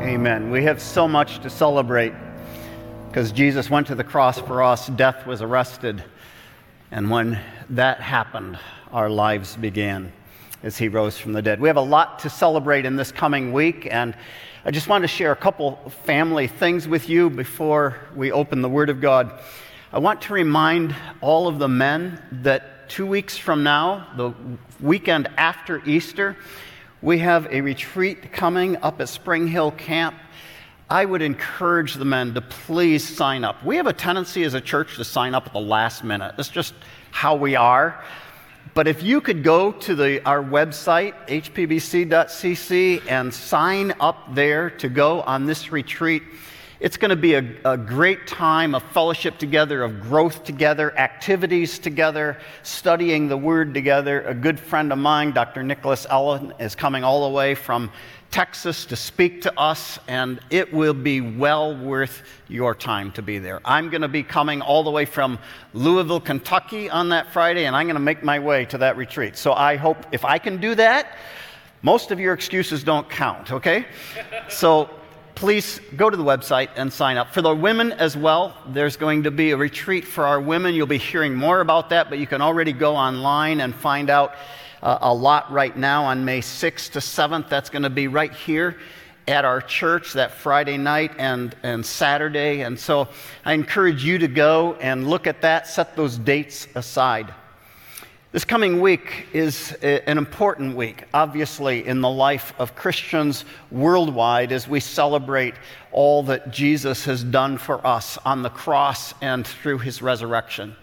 Amen. We have so much to celebrate because Jesus went to the cross for us, death was arrested, and when that happened, our lives began as he rose from the dead. We have a lot to celebrate in this coming week, and I just wanted to share a couple family things with you before we open the Word of God. I want to remind all of the men that 2 weeks from now, the weekend after Easter, we have a retreat coming up at Spring Hill Camp. I would encourage the men to please sign up. We have a tendency as a church to sign up at the last minute. That's just how we are. But if you could go to our website, hpbc.cc, and sign up there to go on this retreat, it's going to be a great time of fellowship together, of growth together, activities together, studying the Word together. A good friend of mine, Dr. Nicholas Ellen, is coming all the way from Texas to speak to us, and it will be well worth your time to be there. I'm going to be coming all the way from Louisville, Kentucky on that Friday, and I'm going to make my way to that retreat. So I hope if I can do that, most of your excuses don't count, okay? So please go to the website and sign up. For the women as well, there's going to be a retreat for our women. You'll be hearing more about that, but you can already go online and find out a lot right now on May 6th to 7th. That's going to be right here at our church that Friday night and Saturday. And so I encourage you to go and look at that, set those dates aside. This coming week is an important week, obviously, in the life of Christians worldwide as we celebrate all that Jesus has done for us on the cross and through his resurrection.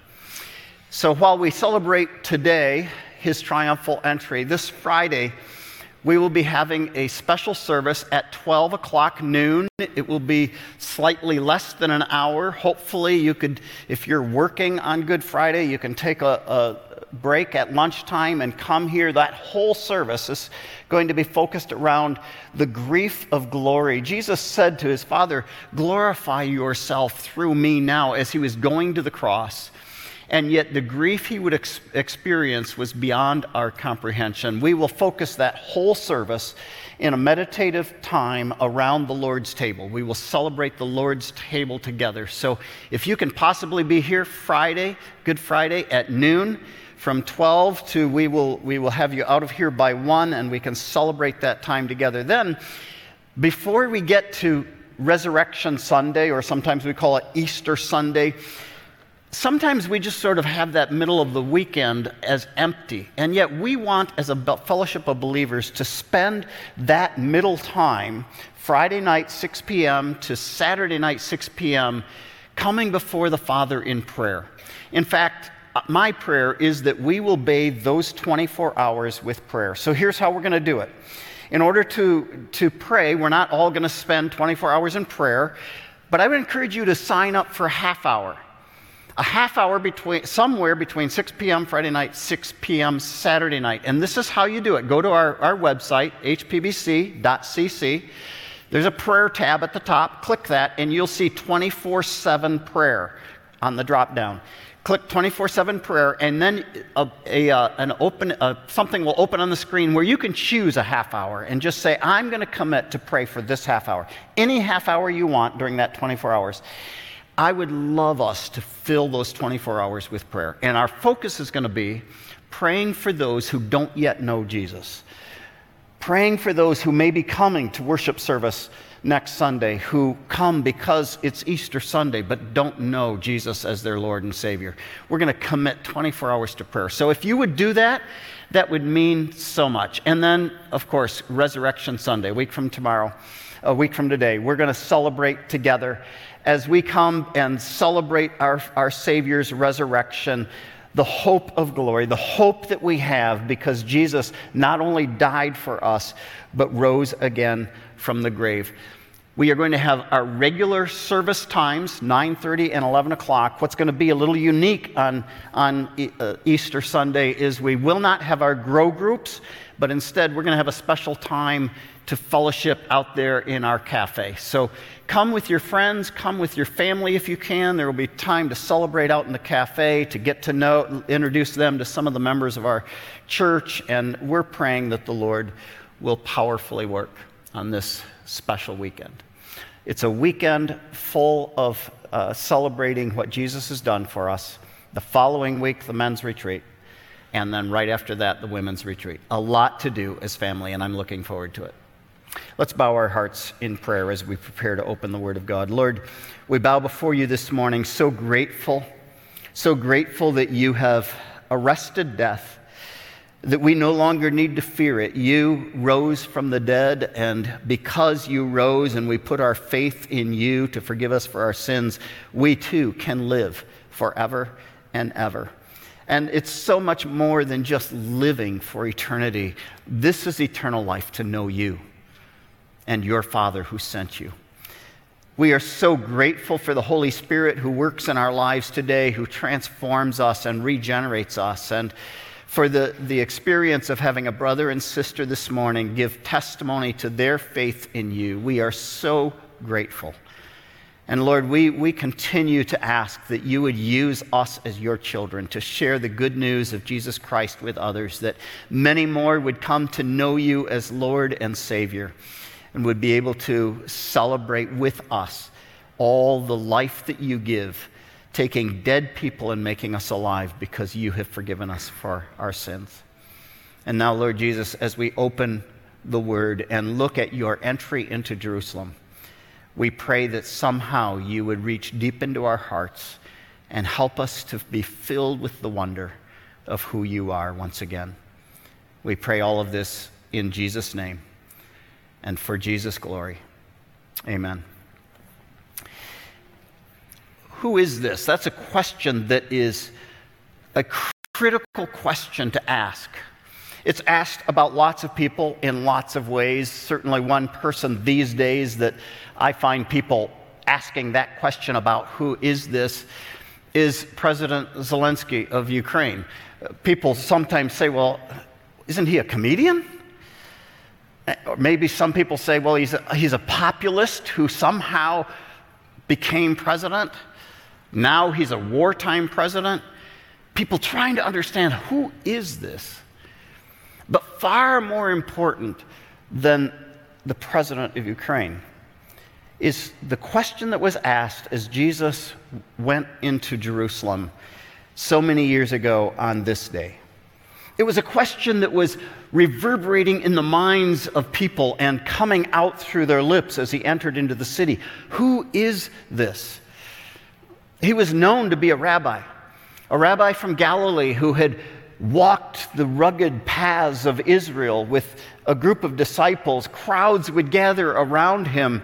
So while we celebrate today his triumphal entry, this Friday we will be having a special service at 12 o'clock noon. It will be slightly less than an hour. Hopefully you could, if you're working on Good Friday, you can take a break at lunchtime and come here. That whole service is going to be focused around the grief of glory. Jesus said to his Father, "Glorify yourself through me now," as he was going to the cross. And yet the grief he would experience was beyond our comprehension. We will focus that whole service in a meditative time around the Lord's table. We will celebrate the Lord's table together. So if you can possibly be here Friday, Good Friday at noon, from 12 to we will have you out of here by 1, and we can celebrate that time together. Then, before we get to Resurrection Sunday, or sometimes we call it Easter Sunday, sometimes we just sort of have that middle of the weekend as empty, and yet we want, as a fellowship of believers, to spend that middle time, Friday night 6 p.m. to Saturday night 6 p.m., coming before the Father in prayer. In fact, my prayer is that we will bathe those 24 hours with prayer. So here's how we're going to do it. In order to pray, we're not all going to spend 24 hours in prayer, but I would encourage you to sign up for a half hour somewhere between 6 p.m. Friday night, 6 p.m. Saturday night. And this is how you do it. Go to our website, hpbc.cc. There's a prayer tab at the top. Click that, and you'll see 24/7 prayer on the drop-down. Click 24/7 prayer, and then something will open on the screen where you can choose a half hour and just say, "I'm going to commit to pray for this half hour." Any half hour you want during that 24 hours. I would love us to fill those 24 hours with prayer. And our focus is going to be praying for those who don't yet know Jesus. Praying for those who may be coming to worship service next Sunday, who come because it's Easter Sunday but don't know Jesus as their Lord and Savior. We're going to commit 24 hours to prayer. So if you would do that, that would mean so much. And then, of course, Resurrection Sunday, a week from today, we're going to celebrate together as we come and celebrate our Savior's resurrection, the hope of glory, the hope that we have because Jesus not only died for us, but rose again from the grave. We are going to have our regular service times, 9:30 and 11 o'clock. What's going to be a little unique on Easter Sunday is we will not have our grow groups, but instead we're going to have a special time to fellowship out there in our cafe. So come with your friends, come with your family if you can. There will be time to celebrate out in the cafe, to get to know, introduce them to some of the members of our church, and we're praying that the Lord will powerfully work on this special weekend. It's a weekend full of celebrating what Jesus has done for us. The following week, the men's retreat. And then right after that, the women's retreat. A lot to do as family, and I'm looking forward to it. Let's bow our hearts in prayer as we prepare to open the Word of God. Lord, we bow before you this morning, so grateful that you have arrested death, that we no longer need to fear it. You rose from the dead, and because you rose and we put our faith in you to forgive us for our sins, we too can live forever and ever. And it's so much more than just living for eternity. This is eternal life, to know you and your Father who sent you. We are so grateful for the Holy Spirit who works in our lives today, who transforms us and regenerates us, and for the experience of having a brother and sister this morning give testimony to their faith in you. We are so grateful. And Lord, we continue to ask that you would use us as your children to share the good news of Jesus Christ with others, that many more would come to know you as Lord and Savior, and would be able to celebrate with us all the life that you give, taking dead people and making us alive because you have forgiven us for our sins. And now, Lord Jesus, as we open the Word and look at your entry into Jerusalem, we pray that somehow you would reach deep into our hearts and help us to be filled with the wonder of who you are once again. We pray all of this in Jesus' name and for Jesus' glory. Amen. Who is this? That's a question that is a critical question to ask. It's asked about lots of people in lots of ways. Certainly one person these days that I find people asking that question about, who is this, is President Zelensky of Ukraine. People sometimes say, well, isn't he a comedian? Or maybe some people say, well, he's a populist who somehow became president. Now he's a wartime president. People trying to understand, who is this? But far more important than the president of Ukraine is the question that was asked as Jesus went into Jerusalem so many years ago on this day. It was a question that was reverberating in the minds of people and coming out through their lips as he entered into the city. Who is this? He was known to be a rabbi from Galilee who had walked the rugged paths of Israel with a group of disciples. Crowds would gather around him.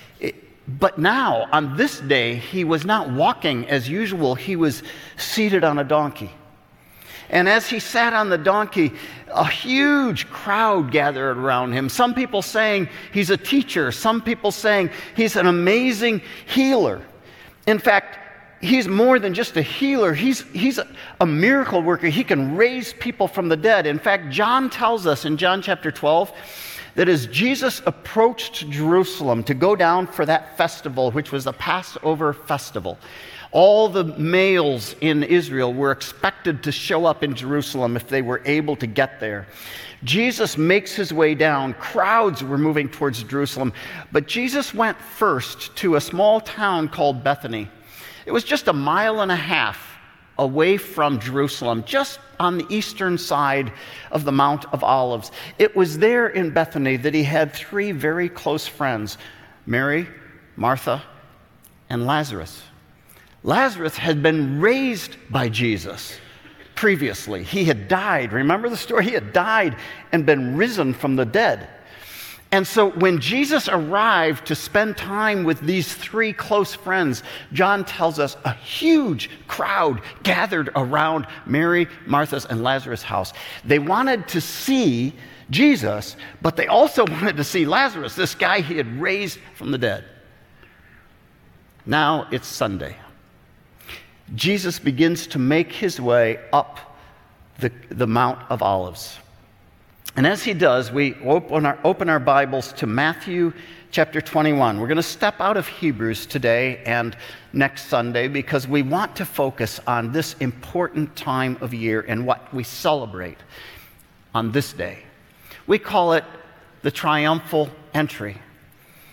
But now, on this day, he was not walking as usual. He was seated on a donkey. And as he sat on the donkey, a huge crowd gathered around him. Some people saying he's a teacher. Some people saying he's an amazing healer. In fact, he's more than just a healer. He's a miracle worker. He can raise people from the dead. In fact, John tells us in John chapter 12 that as Jesus approached Jerusalem to go down for that festival, which was the Passover festival, all the males in Israel were expected to show up in Jerusalem if they were able to get there. Jesus makes his way down. Crowds were moving towards Jerusalem, but Jesus went first to a small town called Bethany. It was just 1.5 miles away from Jerusalem, just on the eastern side of the Mount of Olives. It was there in Bethany that he had 3 very close friends, Mary, Martha, and Lazarus. Lazarus had been raised by Jesus previously. He had died. Remember the story? He had died and been risen from the dead. And so when Jesus arrived to spend time with these 3 close friends, John tells us a huge crowd gathered around Mary, Martha's, and Lazarus' house. They wanted to see Jesus, but they also wanted to see Lazarus, this guy he had raised from the dead. Now it's Sunday. Jesus begins to make his way up the Mount of Olives. And as he does, we open our Bibles to Matthew chapter 21. We're going to step out of Hebrews today and next Sunday because we want to focus on this important time of year and what we celebrate on this day. We call it the triumphal entry.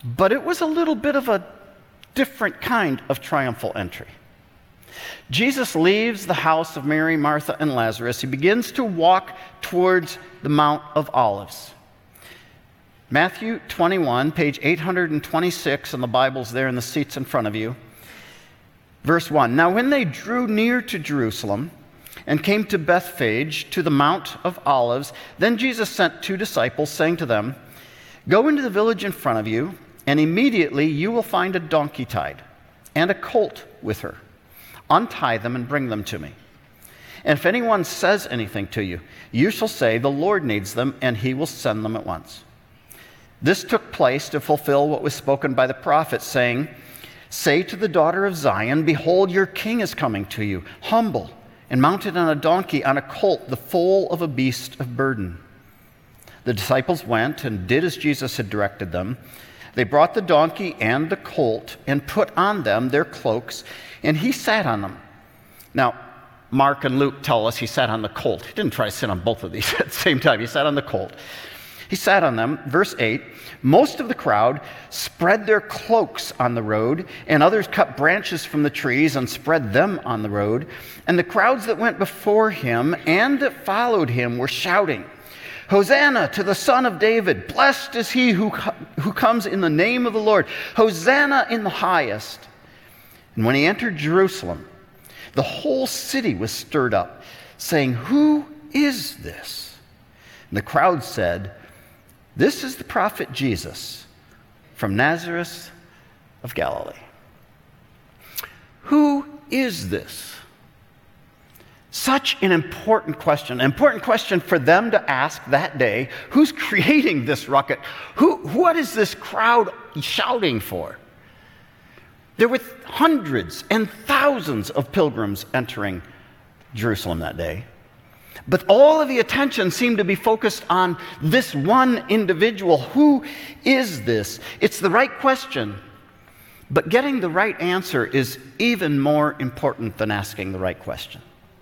But it was a little bit of a different kind of triumphal entry. Jesus leaves the house of Mary, Martha, and Lazarus. He begins to walk towards the Mount of Olives. Matthew 21, page 826 in the Bibles there in the seats in front of you. Verse 1, Now when they drew near to Jerusalem and came to Bethphage, to the Mount of Olives, then Jesus sent 2 disciples, saying to them, Go into the village in front of you, and immediately you will find a donkey tied and a colt with her. Untie them and bring them to me. And if anyone says anything to you, you shall say, The Lord needs them, and he will send them at once. This took place to fulfill what was spoken by the prophet, saying, Say to the daughter of Zion, Behold, your king is coming to you, humble, and mounted on a donkey, on a colt, the foal of a beast of burden. The disciples went and did as Jesus had directed them. They brought the donkey and the colt and put on them their cloaks, and he sat on them. Now, Mark and Luke tell us he sat on the colt. He didn't try to sit on both of these at the same time. He sat on the colt. He sat on them. Verse 8, Most of the crowd spread their cloaks on the road, and others cut branches from the trees and spread them on the road. And the crowds that went before him and that followed him were shouting, Hosanna to the Son of David. Blessed is he who comes in the name of the Lord. Hosanna in the highest. And when he entered Jerusalem, the whole city was stirred up, saying, Who is this? And the crowd said, This is the prophet Jesus from Nazareth of Galilee. Who is this? Such an important question for them to ask that day. Who's creating this ruckus? What is this crowd shouting for? There were hundreds and thousands of pilgrims entering Jerusalem that day. But all of the attention seemed to be focused on this one individual. Who is this? It's the right question, but getting the right answer is even more important than asking the right question.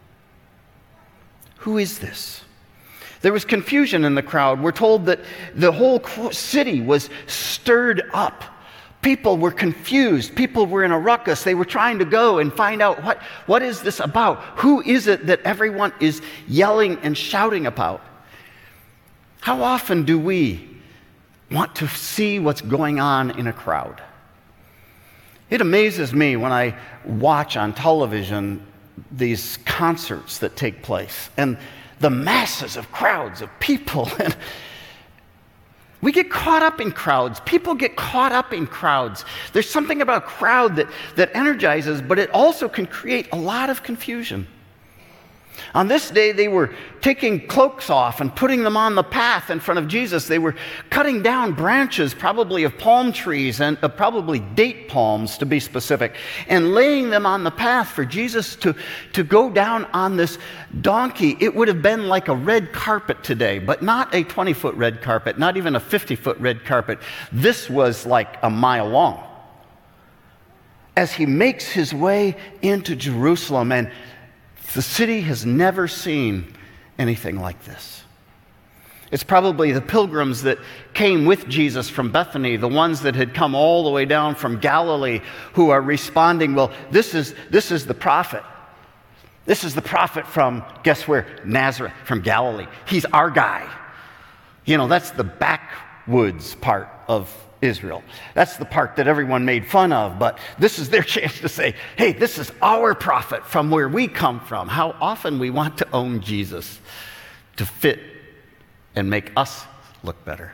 Who is this? There was confusion in the crowd. We're told that the whole city was stirred up. People were confused. People were in a ruckus. They were trying to go and find out what is this about? Who is it that everyone is yelling and shouting about? How often do we want to see what's going on in a crowd? It amazes me when I watch on television these concerts that take place and the masses of crowds of people. And we get caught up in crowds. People get caught up in crowds. There's something about a crowd that energizes, but it also can create a lot of confusion. On this day, they were taking cloaks off and putting them on the path in front of Jesus. They were cutting down branches, probably of palm trees, and probably date palms to be specific, and laying them on the path for Jesus to go down on this donkey. It would have been like a red carpet today, but not a 20-foot red carpet, not even a 50-foot red carpet. This was like a mile long. As he makes his way into Jerusalem, and the city has never seen anything like this. It's probably the pilgrims that came with Jesus from Bethany, the ones that had come all the way down from Galilee, who are responding, well, this is the prophet. This is the prophet from, guess where? Nazareth, from Galilee. He's our guy. You know, that's the backwoods part of Israel. That's the part that everyone made fun of, but this is their chance to say, hey, this is our prophet from where we come from. How often we want to own Jesus to fit and make us look better.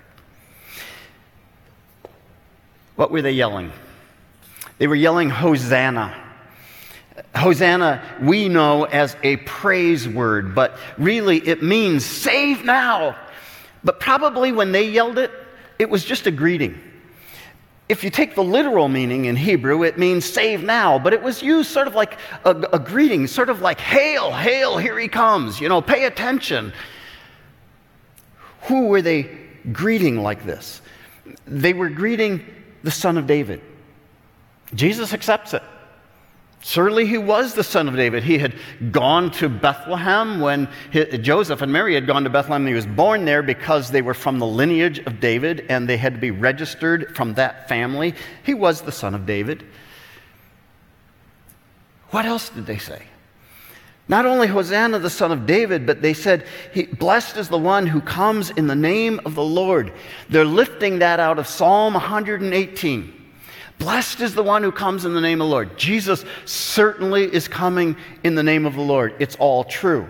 What were they yelling? They were yelling, Hosanna. Hosanna, we know as a praise word, but really it means save now. But probably when they yelled it, it was just a greeting. If you take the literal meaning in Hebrew, it means save now, but it was used sort of like a greeting, sort of like, hail, hail, here he comes, pay attention. Who were they greeting like this? They were greeting the Son of David. Jesus accepts it. Certainly he was the son of David. He had gone to Bethlehem when Joseph and Mary had gone to Bethlehem. He was born there because they were from the lineage of David and they had to be registered from that family. He was the son of David. What else did they say? Not only Hosanna, the son of David, but they said, blessed is the one who comes in the name of the Lord. They're lifting that out of Psalm 118. Blessed is the one who comes in the name of the Lord. Jesus certainly is coming in the name of the Lord. It's all true.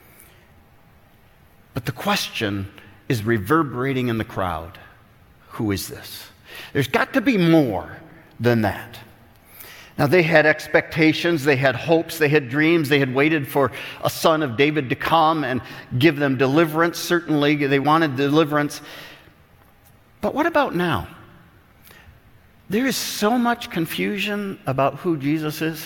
But the question is reverberating in the crowd. Who is this? There's got to be more than that. Now, they had expectations, they had hopes, they had dreams, they had waited for a son of David to come and give them deliverance. Certainly, they wanted deliverance. But what about now? There is so much confusion about who Jesus is.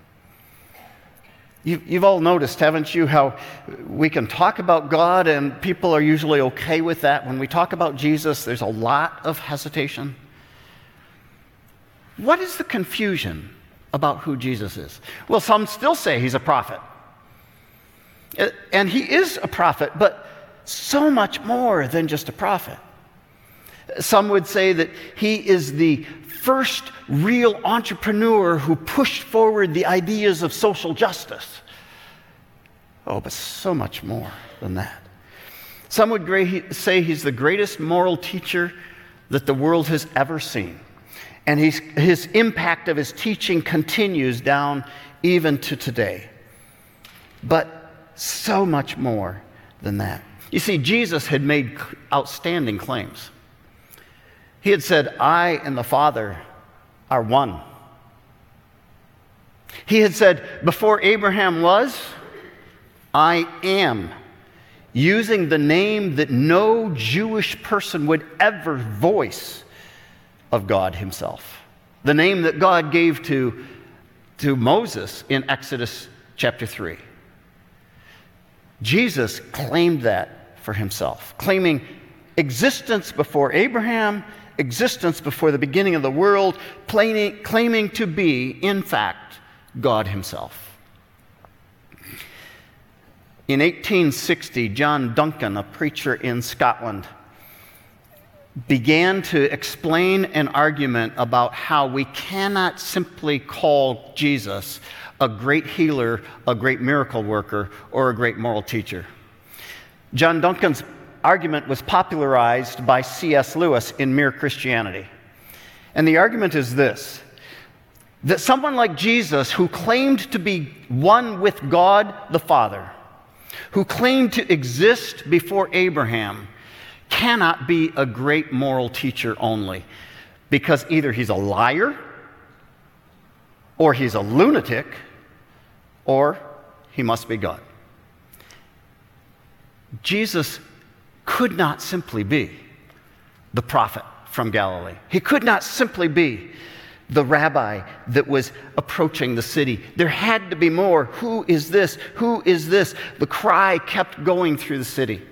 You've all noticed, haven't you, how we can talk about God and people are usually okay with that. When we talk about Jesus, there's a lot of hesitation. What is the confusion about who Jesus is? Well, some still say he's a prophet. And he is a prophet, but so much more than just a prophet. Some would say that he is the first real entrepreneur who pushed forward the ideas of social justice. Oh, but so much more than that. Some would say he's the greatest moral teacher that the world has ever seen. And his impact of his teaching continues down even to today. But so much more than that. You see, Jesus had made outstanding claims. He had said, I and the Father are one. He had said, before Abraham was, I am, using the name that no Jewish person would ever voice of God himself. The name that God gave to Moses in Exodus chapter 3. Jesus claimed that for himself, claiming existence before Abraham, existence before the beginning of the world, claiming to be, in fact, God himself. In 1860, John Duncan, a preacher in Scotland, began to explain an argument about how we cannot simply call Jesus a great healer, a great miracle worker, or a great moral teacher. John Duncan's argument was popularized by C.S. Lewis in Mere Christianity. And the argument is this, that someone like Jesus, who claimed to be one with God the Father, who claimed to exist before Abraham, cannot be a great moral teacher only, because either he's a liar, or he's a lunatic, or he must be God. Jesus could not simply be the prophet from Galilee. He could not simply be the rabbi that was approaching the city. There had to be more. Who is this? Who is this? The cry kept going through the city.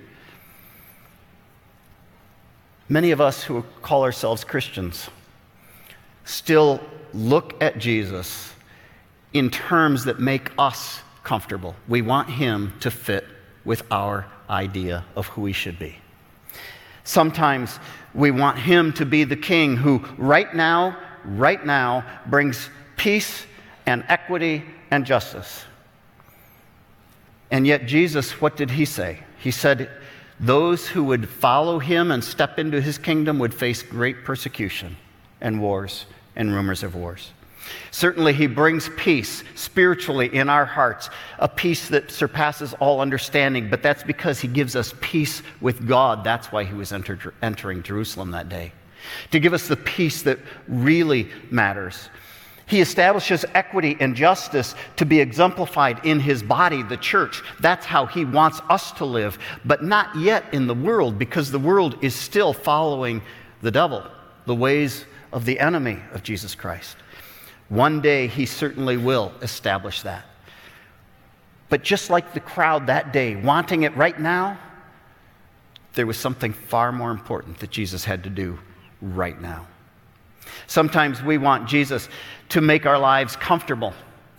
Many of us who call ourselves Christians still look at Jesus in terms that make us comfortable. We want him to fit with our idea of who he should be. Sometimes we want him to be the king who right now brings peace and equity and justice. And yet Jesus, what did he say? He said those who would follow him and step into his kingdom would face great persecution and wars and rumors of wars. Certainly he brings peace spiritually in our hearts, a peace that surpasses all understanding, but that's because he gives us peace with God. That's why he was entering Jerusalem that day, to give us the peace that really matters. He establishes equity and justice to be exemplified in his body, the church. That's how he wants us to live, but not yet in the world, because the world is still following the devil, the ways of the enemy of Jesus Christ. One day he certainly will establish that. But just like the crowd that day, wanting it right now, there was something far more important that Jesus had to do right now. Sometimes we want Jesus to make our lives comfortable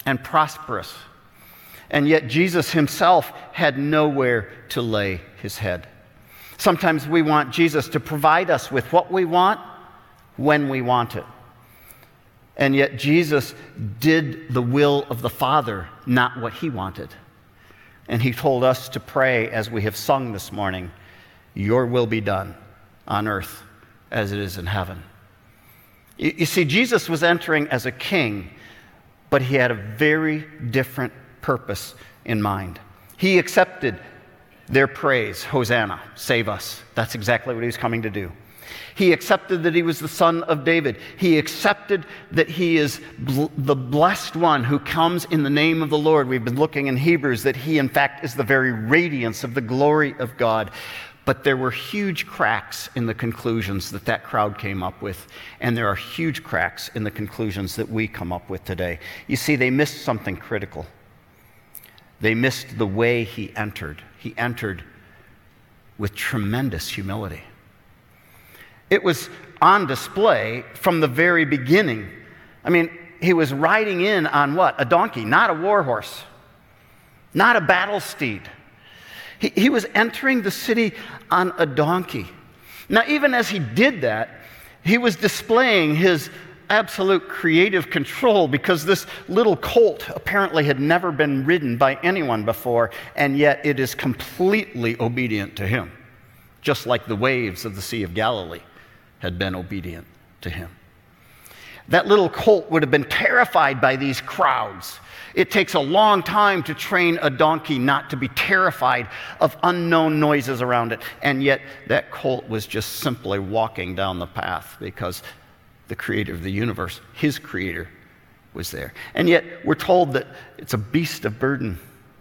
and prosperous. And yet Jesus himself had nowhere to lay his head. Sometimes we want Jesus to provide us with what we want when we want it. And yet Jesus did the will of the Father, not what he wanted. And he told us to pray, as we have sung this morning, your will be done on earth as it is in heaven. You see, Jesus was entering as a king, but he had a very different purpose in mind. He accepted their praise, Hosanna, save us. That's exactly what he was coming to do. He accepted that he was the son of David. He accepted that he is the blessed one who comes in the name of the Lord. We've been looking in Hebrews that he, in fact, is the very radiance of the glory of God. But there were huge cracks in the conclusions that crowd came up with, and there are huge cracks in the conclusions that we come up with today. You see, they missed something critical. They missed the way he entered. He entered with tremendous humility. It was on display from the very beginning. I mean, he was riding in on what? A donkey, not a war horse, not a battle steed. He was entering the city on a donkey. Now, even as he did that, he was displaying his absolute creative control, because this little colt apparently had never been ridden by anyone before, and yet it is completely obedient to him, just like the waves of the Sea of Galilee had been obedient to him. That little colt would have been terrified by these crowds. It takes a long time to train a donkey not to be terrified of unknown noises around it. And yet that colt was just simply walking down the path because the creator of the universe, his creator, was there. And yet we're told that it's a beast of burden,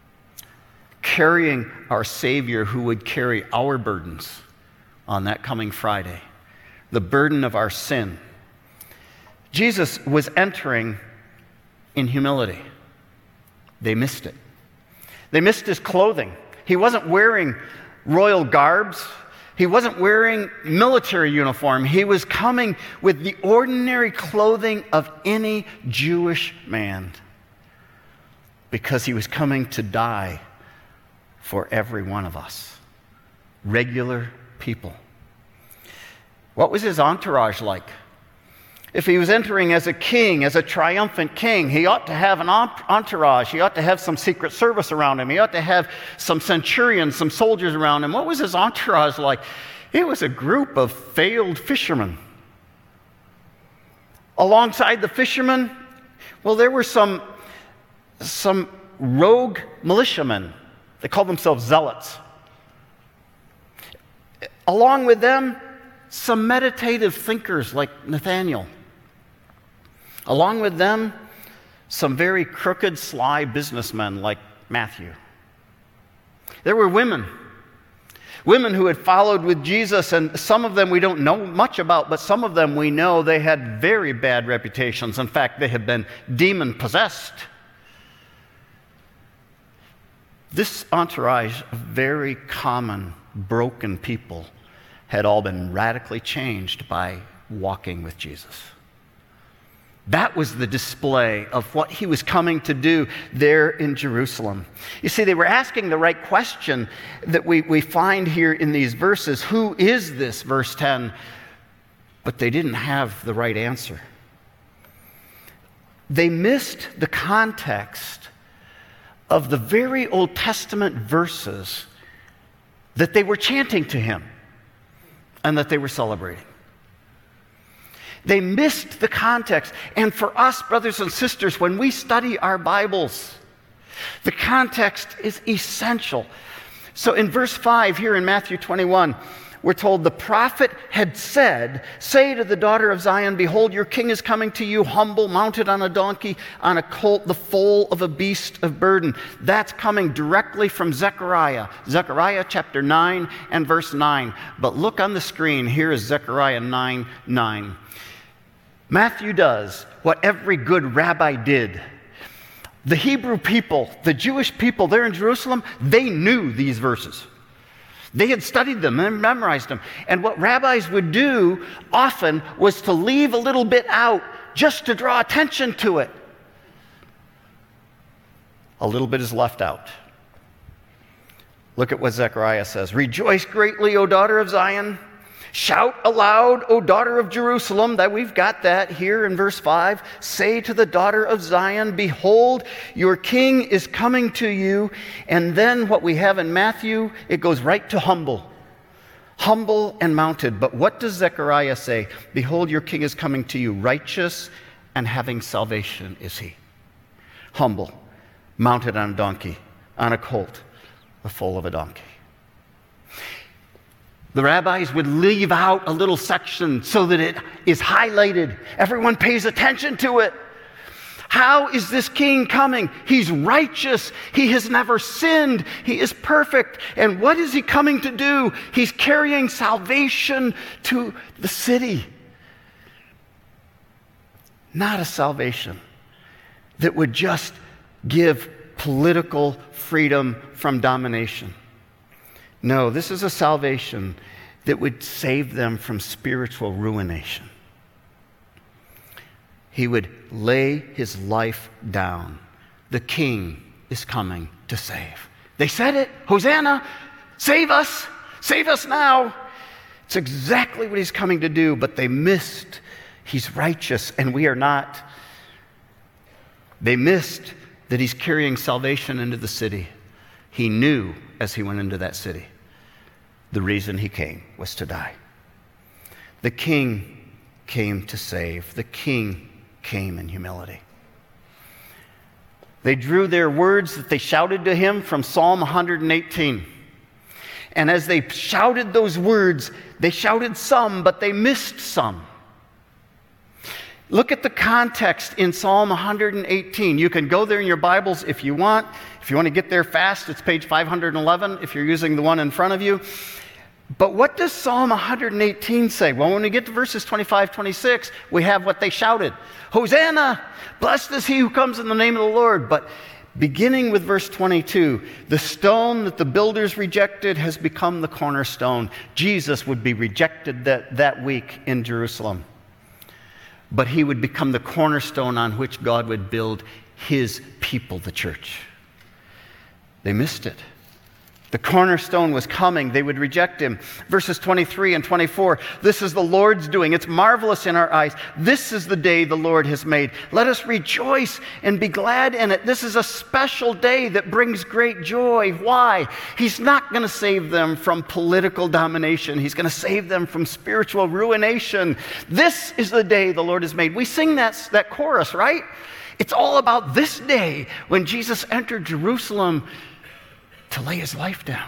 carrying our Savior who would carry our burdens on that coming Friday, the burden of our sin. Jesus was entering in humility. They missed it. They missed his clothing. He wasn't wearing royal garbs. He wasn't wearing military uniform. He was coming with the ordinary clothing of any Jewish man, because he was coming to die for every one of us, regular people. What was his entourage like? If he was entering as a king, as a triumphant king, he ought to have an entourage. He ought to have some secret service around him. He ought to have some centurions, some soldiers around him. What was his entourage like? It was a group of failed fishermen. Alongside the fishermen, well, there were some rogue militiamen. They called themselves zealots. Along with them, some meditative thinkers like Nathaniel. Along with them, some very crooked, sly businessmen like Matthew. There were women who had followed with Jesus, and some of them we don't know much about, but some of them we know they had very bad reputations. In fact, they had been demon-possessed. This entourage of very common, broken people had all been radically changed by walking with Jesus. That was the display of what he was coming to do there in Jerusalem. You see, they were asking the right question that we find here in these verses. Who is this? Verse 10. But they didn't have the right answer. They missed the context of the very Old Testament verses that they were chanting to him and that they were celebrating. They missed the context. And for us, brothers and sisters, when we study our Bibles, the context is essential. So in verse 5 here in Matthew 21, we're told the prophet had said, "Say to the daughter of Zion, behold, your king is coming to you, humble, mounted on a donkey, on a colt, the foal of a beast of burden." That's coming directly from Zechariah. Zechariah chapter 9 and verse 9. But look on the screen. Here is Zechariah 9:9. Matthew does what every good rabbi did. The Hebrew people, the Jewish people there in Jerusalem, they knew these verses. They had studied them and memorized them. And what rabbis would do often was to leave a little bit out just to draw attention to it. a little bit is left out. Look at what Zechariah says. Rejoice greatly, O daughter of Zion. Shout aloud, O daughter of Jerusalem. That we've got that here in verse 5. Say to the daughter of Zion, behold, your king is coming to you. And then what we have in Matthew, it goes right to humble. Humble and mounted. But what does Zechariah say? Behold, your king is coming to you. Righteous and having salvation is he. Humble, mounted on a donkey, on a colt, the foal of a donkey. The rabbis would leave out a little section so that it is highlighted. Everyone pays attention to it. How is this king coming? He's righteous. He has never sinned. He is perfect. And what is he coming to do? He's carrying salvation to the city. Not a salvation that would just give political freedom from domination. No, this is a salvation that would save them from spiritual ruination. He would lay his life down. The king is coming to save. They said it. Hosanna, save us now. It's exactly what he's coming to do, but they missed. He's righteous and we are not. They missed that he's carrying salvation into the city. He knew as he went into that city, the reason he came was to die. The king came to save. The king came in humility. They drew their words that they shouted to him from Psalm 118. And as they shouted those words, they shouted some, but they missed some. Look at the context in Psalm 118. You can go there in your Bibles if you want. If you want to get there fast, it's page 511 if you're using the one in front of you. But what does Psalm 118 say? Well, when we get to verses 25, 26, we have what they shouted. Hosanna! Blessed is he who comes in the name of the Lord. But beginning with verse 22, the stone that the builders rejected has become the cornerstone. Jesus would be rejected that week in Jerusalem. But he would become the cornerstone on which God would build his people, the church. They missed it. The cornerstone was coming. They would reject him. Verses 23 and 24, this is the Lord's doing. It's marvelous in our eyes. This is the day the Lord has made. Let us rejoice and be glad in it. This is a special day that brings great joy. Why? He's not going to save them from political domination. He's going to save them from spiritual ruination. This is the day the Lord has made. We sing that chorus, right? It's all about this day when Jesus entered Jerusalem to lay his life down.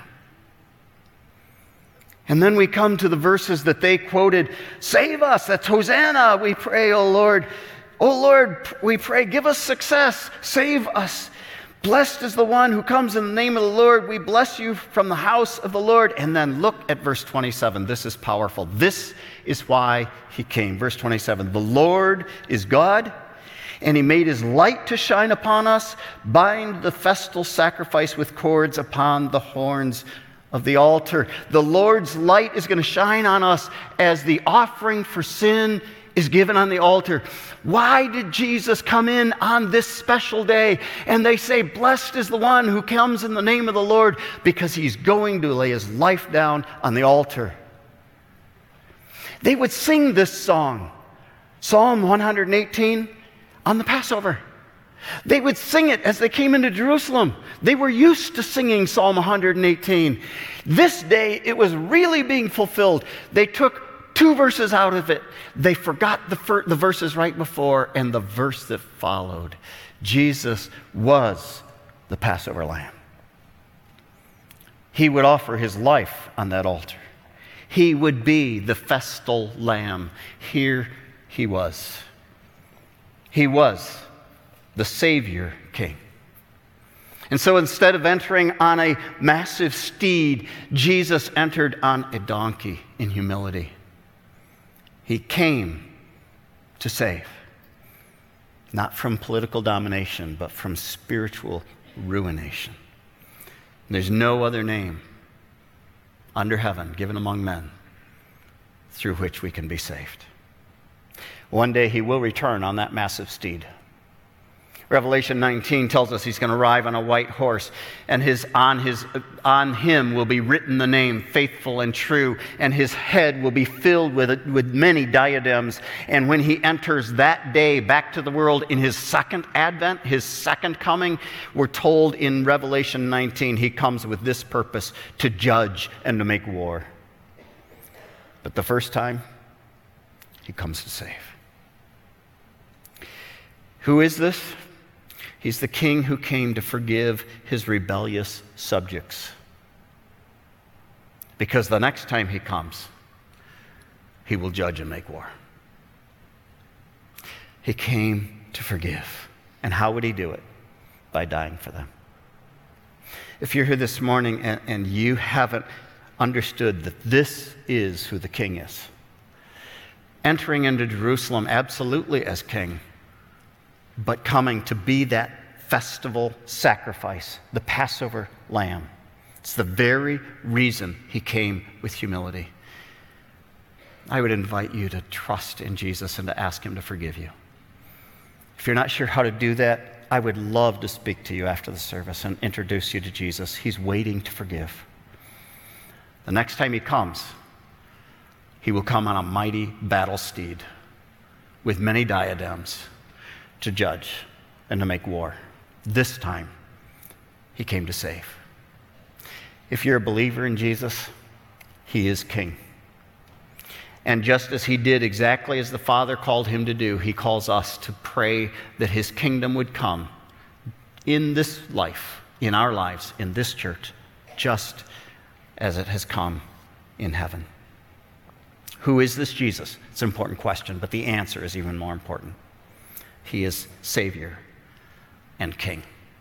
And then we come to the verses that they quoted. Save us, that's Hosanna, we pray, O Lord. O Lord, we pray, give us success, save us. Blessed is the one who comes in the name of the Lord. We bless you from the house of the Lord. And then look at verse 27. This is powerful. This is why he came. Verse 27, the Lord is God, and he made his light to shine upon us. Bind the festal sacrifice with cords upon the horns of the altar. The Lord's light is going to shine on us as the offering for sin is given on the altar. Why did Jesus come in on this special day? And they say, blessed is the one who comes in the name of the Lord, because he's going to lay his life down on the altar. They would sing this song, Psalm 118, on the Passover. They would sing it as they came into Jerusalem. They were used to singing Psalm 118. This day, it was really being fulfilled. They took 2 verses out of it. They forgot the verses right before and the verse that followed. Jesus was the Passover lamb. He would offer his life on that altar. He would be the festal lamb. Here he was. He was the Savior King. And so instead of entering on a massive steed, Jesus entered on a donkey in humility. He came to save, not from political domination, but from spiritual ruination. There's no other name under heaven given among men through which we can be saved. One day he will return on that massive steed. Revelation 19 tells us he's going to arrive on a white horse, and on him will be written the name Faithful and True, and his head will be filled with many diadems. And when he enters that day back to the world in his second advent, his second coming, we're told in Revelation 19 he comes with this purpose: to judge and to make war. But the first time, he comes to save. Who is this? He's the king who came to forgive his rebellious subjects. Because the next time he comes, he will judge and make war. He came to forgive. And how would he do it? By dying for them. If you're here this morning and you haven't understood that this is who the king is, entering into Jerusalem absolutely as king, but coming to be that festival sacrifice, the Passover lamb. It's the very reason he came with humility. I would invite you to trust in Jesus and to ask him to forgive you. If you're not sure how to do that, I would love to speak to you after the service and introduce you to Jesus. He's waiting to forgive. The next time he comes, he will come on a mighty battle steed with many diadems, to judge and to make war. This time, he came to save. If you're a believer in Jesus, he is king. And just as he did exactly as the Father called him to do, he calls us to pray that his kingdom would come in this life, in our lives, in this church, just as it has come in heaven. Who is this Jesus? It's an important question, but the answer is even more important. He is Savior and King.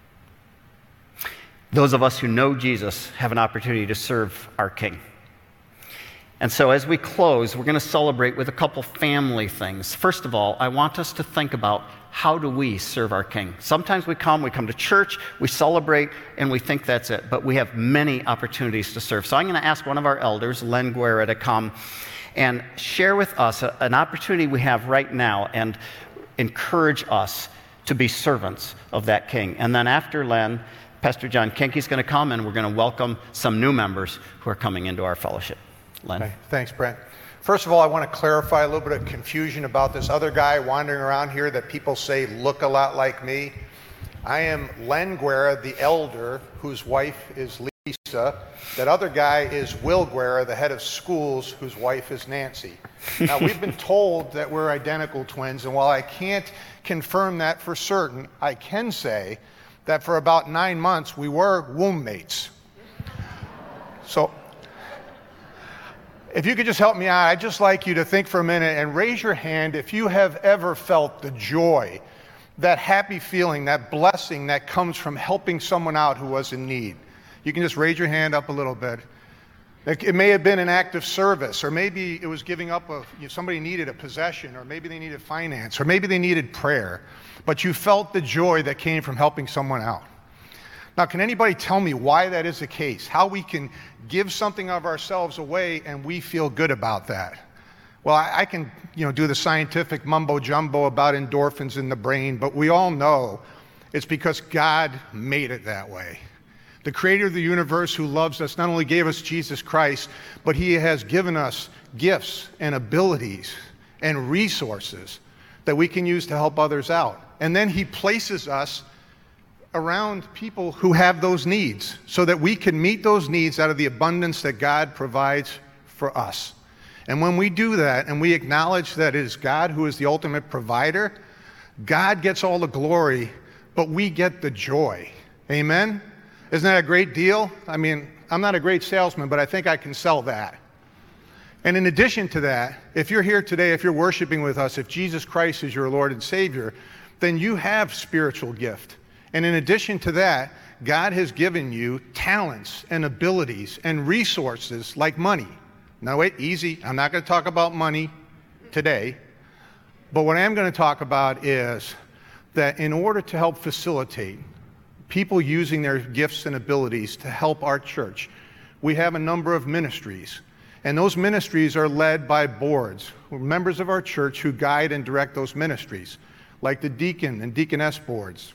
Those of us who know Jesus have an opportunity to serve our King. And so as we close, we're going to celebrate with a couple family things. First of all, I want us to think about, how do we serve our King? Sometimes we come to church, we celebrate, and we think that's it. But we have many opportunities to serve. So I'm going to ask one of our elders, Len Guerra, to come and share with us an opportunity we have right now and encourage us to be servants of that King. And then after Len, Pastor John Kinke's going to come, and we're going to welcome some new members who are coming into our fellowship. Len. Okay. Thanks, Brent. First of all, I want to clarify a little bit of confusion about this other guy wandering around here that people say look a lot like me. I am Len Guerra, the elder, whose wife is Lisa. That other guy is Will Guerra, the head of schools, whose wife is Nancy. Now, we've been told that we're identical twins, and while I can't confirm that for certain, I can say that for about 9 months we were womb mates. So, if you could just help me out, I'd just like you to think for a minute and raise your hand if you have ever felt the joy, that happy feeling, that blessing that comes from helping someone out who was in need. You can just raise your hand up a little bit. It may have been an act of service, or maybe it was giving up somebody needed a possession, or maybe they needed finance, or maybe they needed prayer, but you felt the joy that came from helping someone out. Now, can anybody tell me why that is the case? How we can give something of ourselves away and we feel good about that? Well, I can, do the scientific mumbo jumbo about endorphins in the brain, but we all know it's because God made it that way. The creator of the universe, who loves us, not only gave us Jesus Christ, but he has given us gifts and abilities and resources that we can use to help others out. And then he places us around people who have those needs so that we can meet those needs out of the abundance that God provides for us. And when we do that and we acknowledge that it is God who is the ultimate provider, God gets all the glory, but we get the joy. Amen? Isn't that a great deal? I mean, I'm not a great salesman, but I think I can sell that. And in addition to that, if you're here today, if you're worshiping with us, if Jesus Christ is your Lord and Savior, then you have spiritual gift. And in addition to that, God has given you talents and abilities and resources like money. Now wait, easy. I'm not going to talk about money today. But what I am going to talk about is that in order to help facilitate people using their gifts and abilities to help our church, we have a number of ministries. And those ministries are led by boards, members of our church who guide and direct those ministries, like the deacon and deaconess boards,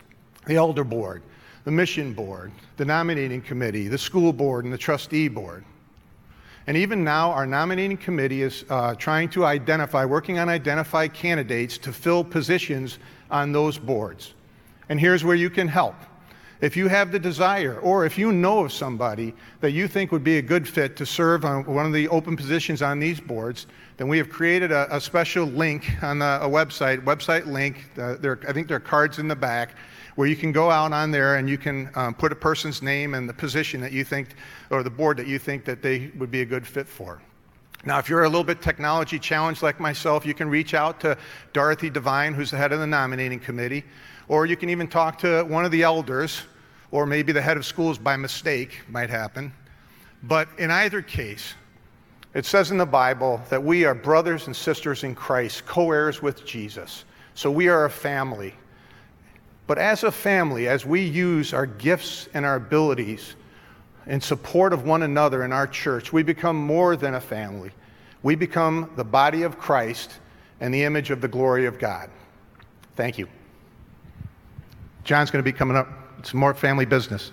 the elder board, the mission board, the nominating committee, the school board, and the trustee board. And even now, our nominating committee is working on identify candidates to fill positions on those boards. And here's where you can help. If you have the desire, or if you know of somebody that you think would be a good fit to serve on one of the open positions on these boards, then we have created a special link on a website link. I think there are cards in the back where you can go out on there and you can put a person's name and the position that you think, or the board that you think that they would be a good fit for. Now, if you're a little bit technology challenged like myself, you can reach out to Dorothy Devine, who's the head of the nominating committee, or you can even talk to one of the elders, or maybe the head of schools by mistake, might happen. But in either case, it says in the Bible that we are brothers and sisters in Christ, co-heirs with Jesus. So we are a family. But as a family, as we use our gifts and our abilities in support of one another in our church, we become more than a family. We become the body of Christ and the image of the glory of God. Thank you. John's going to be coming up. It's more family business.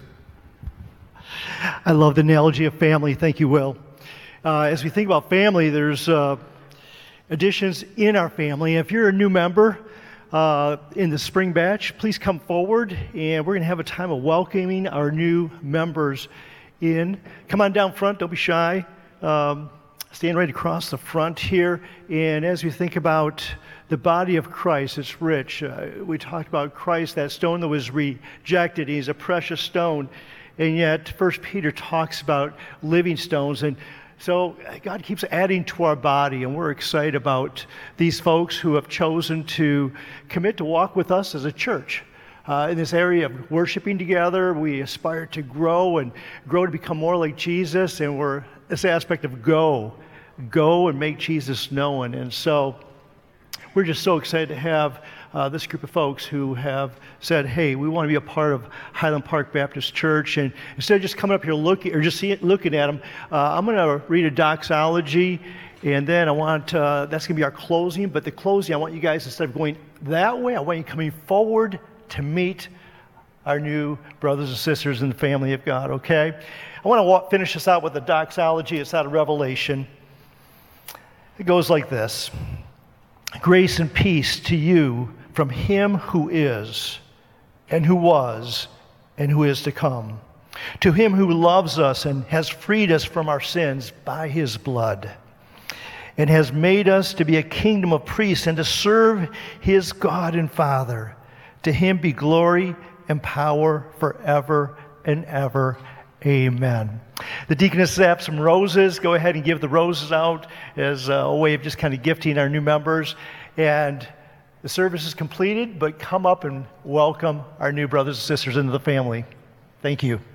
I love the analogy of family. Thank you, Will. As we think about family, there's additions in our family. If you're a new member in the spring batch, please come forward, and we're going to have a time of welcoming our new members in. Come on down front. Don't be shy. Stand right across the front here. And as we think about the body of Christ, it's rich. We talked about Christ, that stone that was rejected. He's a precious stone. And yet, 1 Peter talks about living stones. And so God keeps adding to our body, and we're excited about these folks who have chosen to commit to walk with us as a church. In this area of worshiping together, we aspire to grow to become more like Jesus, and we're this aspect of go and make Jesus known. And so we're just so excited to have this group of folks who have said, hey, we want to be a part of Highland Park Baptist Church. And instead of just coming up here looking at them, I'm going to read a doxology, and then that's going to be our closing. But the closing, I want you guys, instead of going that way, I want you coming forward to meet our new brothers and sisters in the family of God, okay? I want to finish this out with a doxology. It's out of Revelation. It goes like this. Grace and peace to you from him who is, and who was, and who is to come. To him who loves us and has freed us from our sins by his blood, and has made us to be a kingdom of priests and to serve his God and Father. To him be glory and power forever and ever. Amen. The deaconess have some roses. Go ahead and give the roses out as a way of just kind of gifting our new members. And the service is completed, but come up and welcome our new brothers and sisters into the family. Thank you.